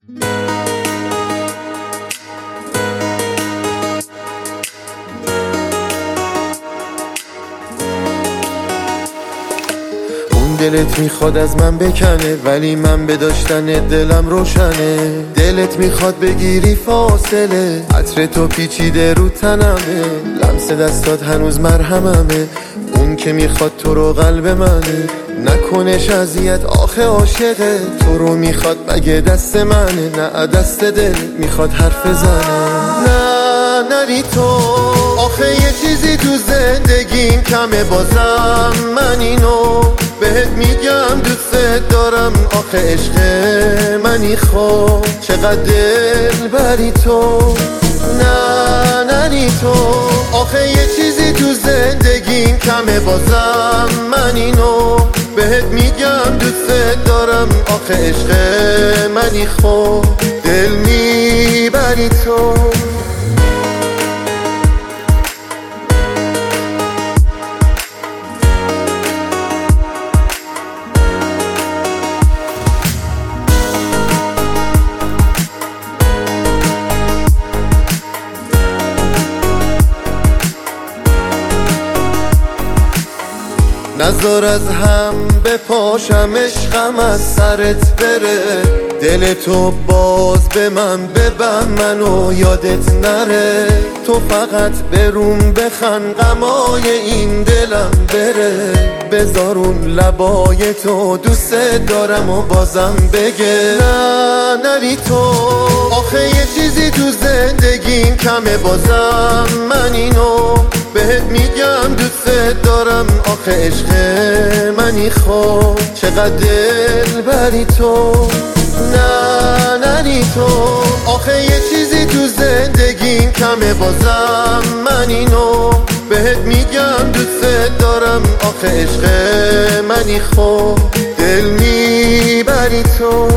دلت میخواد از من بکنه ولی من به داشتن دلم روشنه. دلت میخواد بگیری فاصله، عطر تو پیچیده رو تنمه، لمس دستات هنوز مرهممه. اون که میخواد تو رو قلب منه، نکنش اذیت آخه عاشقه. تو رو میخواد مگه دست منه، نه دست دل میخواد حرف زنه. نه نری تو، آخه یه چیزی تو زندگیم کمه بازم من اینو بهت میگم دوست دارم. آخه عشق منی خب چقدر دل بری تو. نه نری تو، آخه یه چیزی تو زندگیم کمه بازم من اینو بهت میگم دوست دارم. آخه عشق منی خب دل میبری تو. نذار از هم بپاشم عشقم از سرت بره. دل تو باز به من ببن منو یادت نره. تو فقط بروم بخن غمای این دلم بره. بذار اون لبای تو دوست دارم و بازم بگه. نه نری تو، آخه یه چیزی تو زندگیم کمه بازم من اینو بهت میگم دوست دارم. آخه عشق منی خب چقدر دل بری تو. نه نری تو، آخه یه چیزی تو زندگیم کمه بازم من اینو بهت میگم دوست دارم. آخه عشق منی خب دل میبری تو.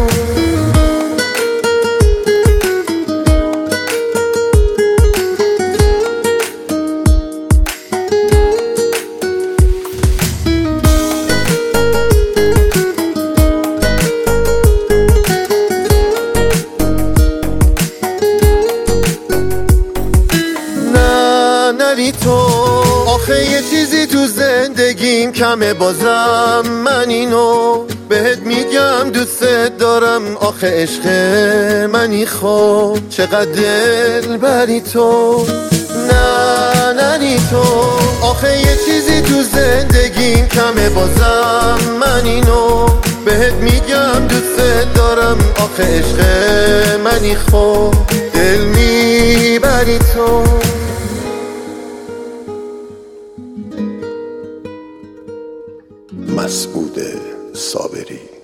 نری تو، آخه یه چیزی تو زندگیم کمه بازم من اینو بهت میگم دوست دارم. آخه عشق منی خب چقدر دل بری تو. نه نری تو، آخه یه چیزی تو زندگیم کمه بازم من اینو بهت میگم دوست دارم. آخه عشق منی خب دل میبری تو. مسعود صابری.